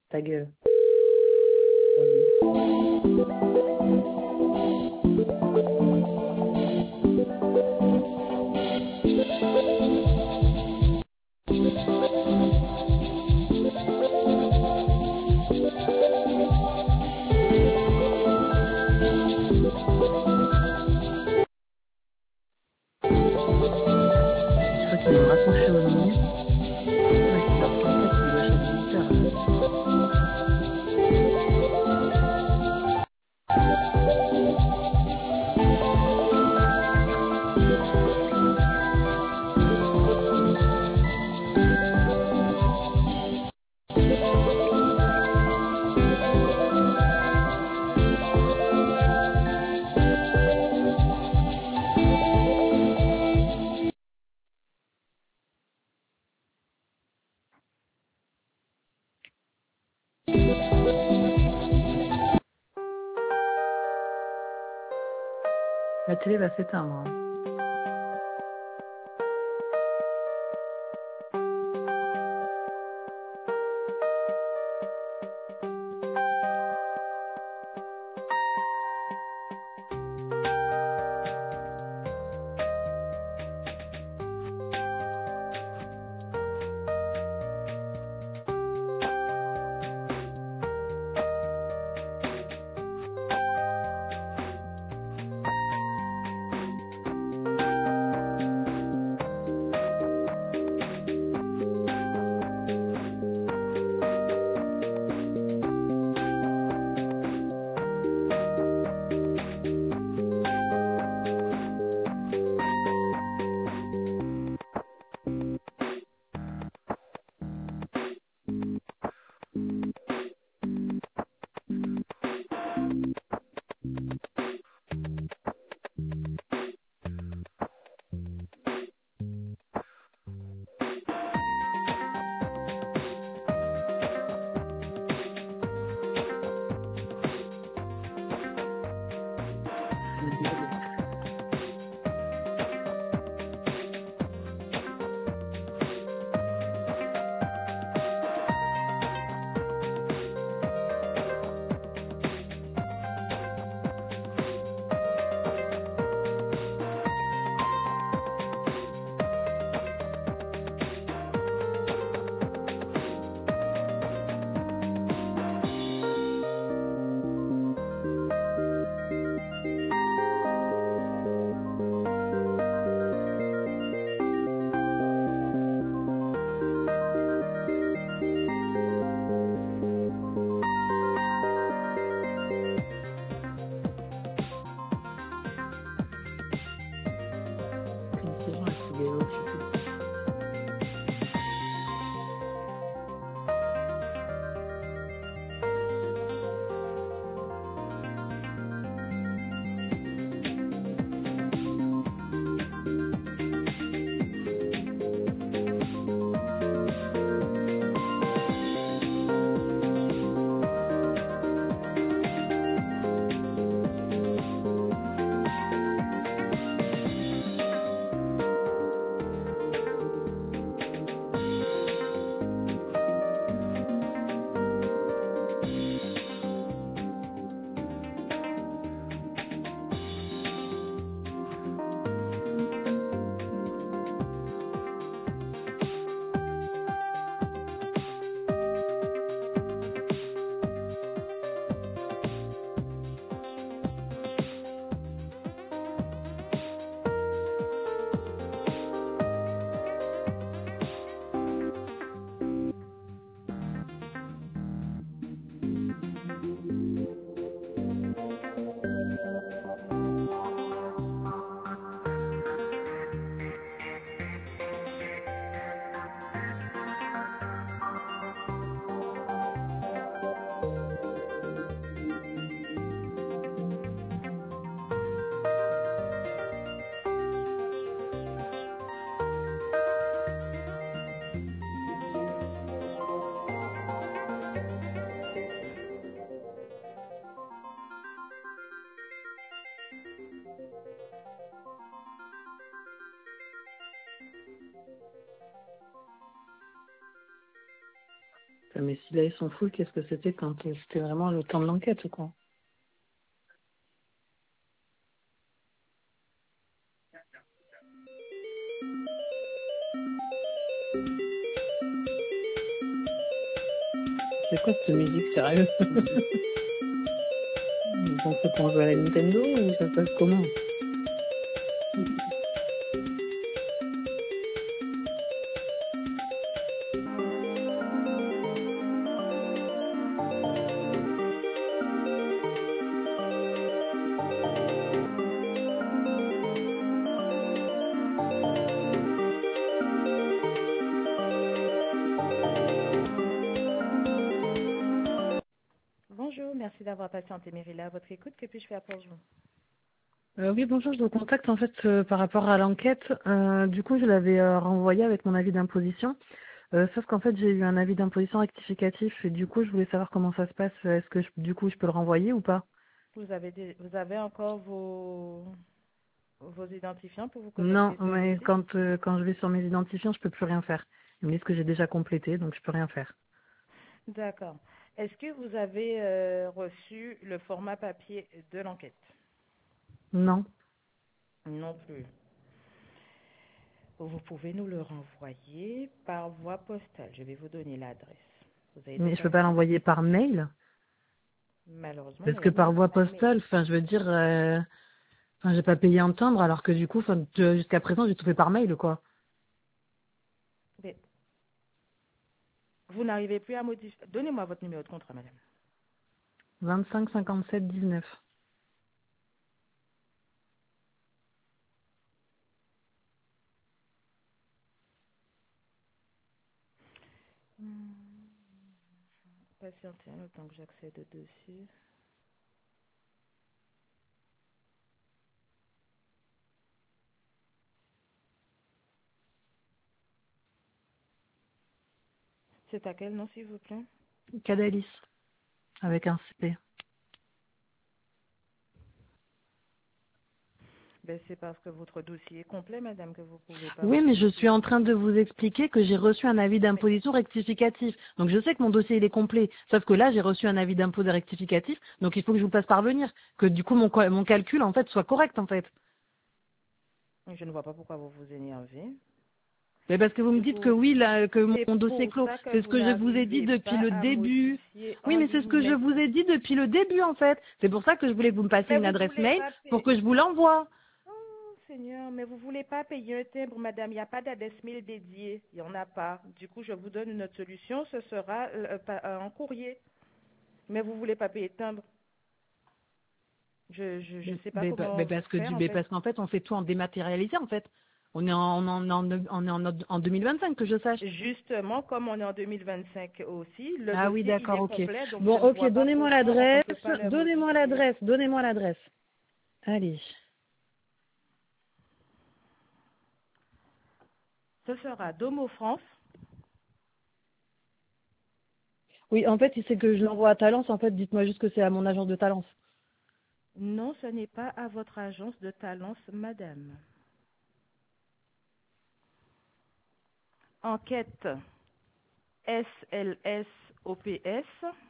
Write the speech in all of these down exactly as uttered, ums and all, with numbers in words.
Ta gueule. Je crois qu'il va me raccrocher au mur. Ouais, six heures trente-quatre, il doit chez le visiteur, là. La télé va s'éteindre, hein. ça. Mais si là, ils sont full, qu'est-ce que c'était quand euh, c'était vraiment le temps de l'enquête, ou quoi? C'est quoi cette musique, sérieux? Ils ont cru qu'on jouait à la Nintendo ou ça se passe comment? Bonjour, merci d'avoir patienté Mérila. À votre écoute, que puis-je faire pour vous? Euh, oui, bonjour, je vous contacte en fait euh, par rapport à l'enquête. Euh, du coup, je l'avais euh, renvoyé avec mon avis d'imposition. Euh, sauf qu'en fait, j'ai eu un avis d'imposition rectificatif et du coup, je voulais savoir comment ça se passe. Est-ce que je- du coup, je peux le renvoyer ou pas? Vous avez des, vous avez encore vos, vos identifiants pour vous Non, connecter sur le mais site? quand euh, quand je vais sur mes identifiants, je peux plus rien faire. Ils me disent que j'ai déjà complété, donc je peux rien faire. D'accord. Est-ce que vous avez euh, reçu le format papier de l'enquête? Non. Non plus. Vous pouvez nous le renvoyer par voie postale. Je vais vous donner l'adresse. Vous avez de Mais je quoi peux pas noter? l'envoyer par mail Malheureusement, parce que madame, il par n'y a voie pas de mail. postale, enfin, je veux dire, euh, enfin, j'ai pas payé un timbre alors que du coup, enfin, de- jusqu'à présent, j'ai tout fait par mail, quoi. Mais vous n'arrivez plus à modifier. Donnez-moi votre numéro de contrat, madame. vingt-cinq cinquante-sept dix-neuf. Hmm. Patientez le temps que j'accède au dossier. C'est à quel nom, s'il vous plaît? Cadalis avec un C P. Ben, c'est parce que votre dossier est complet, madame, que vous ne pouvez pas Oui, mais je suis modifier. en train de vous expliquer que j'ai reçu un avis Mais d'imposition rectificatif. Donc je sais que mon dossier il est complet. Sauf que là, j'ai reçu un avis d'impôt rectificatif. Donc il faut que je vous fasse parvenir. Que du coup, mon, co- mon calcul, en fait, soit correct, en fait. je ne vois pas pourquoi vous vous énervez. Mais parce que vous me C'est dites que pour, oui, là, que mon, c'est mon dossier est pour clos. ça que C'est ce vous que je vous ai dit n'arrivez depuis pas le à début. modifier Oui, en mais c'est ce que je ligne. vous ai dit depuis le début, en fait. C'est pour ça que je voulais que vous me passiez Mais une vous adresse voulez mail pas pour payer. que je vous l'envoie. Oh, Seigneur, mais vous voulez pas payer un timbre, madame. Il n'y a pas d'adresse mail dédiée. Il n'y en a pas. Du coup, je vous donne une autre solution. Ce sera euh, pa- euh, en courrier. Mais vous voulez pas payer de timbre. Je je je sais pas Mais, mais comment parce que faire du, en mais fait. parce qu'en fait, on fait tout en dématérialisé, en fait. On est en, en, en, on est en, en deux mille vingt-cinq, que je sache. Justement, comme on est en deux mille vingt-cinq aussi, le Ah oui, dossier il d'accord, est ok. complet, donc Bon, je ne ok, vois pas donnez-moi pourquoi on ne l'adresse. peut pas le Donnez-moi modifier. l'adresse. Donnez-moi l'adresse. Allez. Ce sera Domo France. Oui, en fait, c'est que je l'envoie à Talence. En fait, dites-moi juste que c'est à mon agence de Talence. Non, ce n'est pas à votre agence de Talence, madame. Enquête S L S O P S,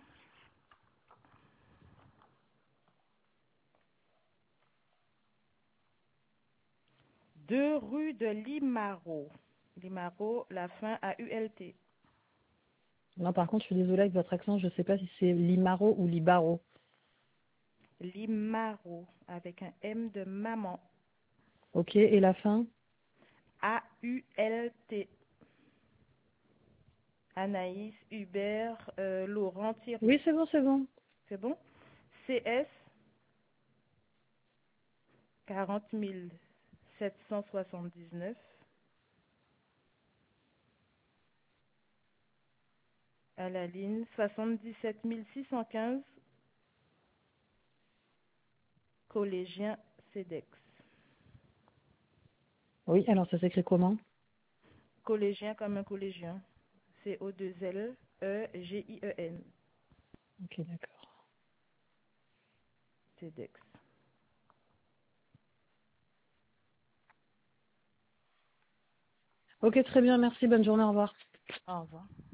deux rue de Limaro. Limaro, la fin à U L T. Non, par contre, je suis désolée avec votre accent. Je sais pas si c'est Limaro ou Libaro. Limaro, avec un M de maman. Ok, et la fin? A U L T. Anaïs, Hubert, euh, Laurent, Thierry. Oui, c'est bon, c'est bon. C'est bon? C S quarante mille sept cent soixante-dix-neuf à la ligne soixante-dix-sept mille six cent quinze collégien CEDEX. Oui, alors ça s'écrit comment? Collégien comme un collégien. C O deux L E G I E N. Ok, d'accord. CEDEX. Ok, très bien, merci. Bonne journée, au revoir. Au revoir.